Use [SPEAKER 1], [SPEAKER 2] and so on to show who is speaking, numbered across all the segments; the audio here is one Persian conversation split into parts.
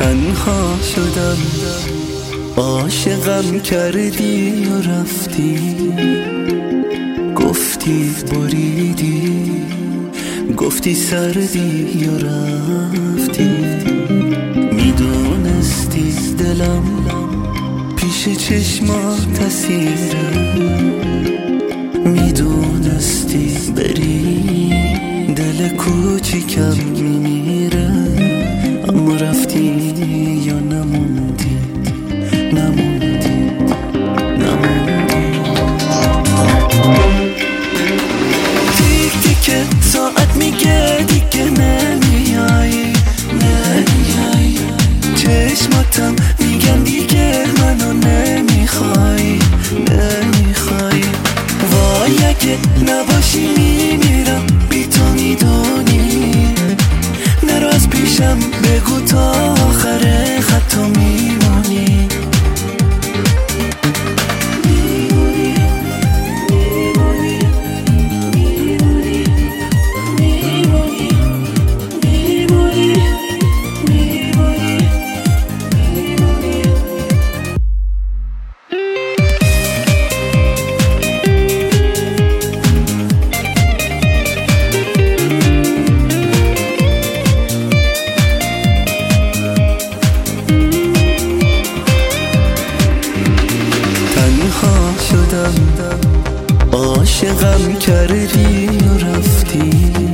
[SPEAKER 1] تنها شدم، عاشقم کردی و رفتی، گفتی بریدی، گفتی سردی و رفتی. میدونستی دلم پیش چشمات اسیره، میدونستی بری دل کوچیکم میمیره، اما رفتی یا نموندی، نموندی، نموندی. تیک تیک ساعت میگه دیگه نمیایی، نمیایی. چشماتم میگن دیگه منو نمیخوای، نمیخوای. وای اگه نباشی میمیرم بی تو، میدونی. نرو از پیشم بگو تا آخر خط میمونی. شدم عاشقم کردی و رفتی،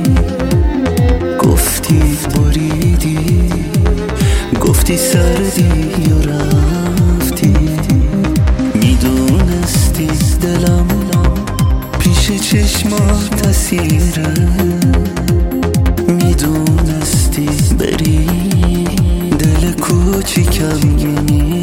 [SPEAKER 1] گفتی بریدی، گفتی سردی و رفتی. میدونستی دلم پیش چشمات اسیره، میدونستی بری دل کوچیکم میمیره.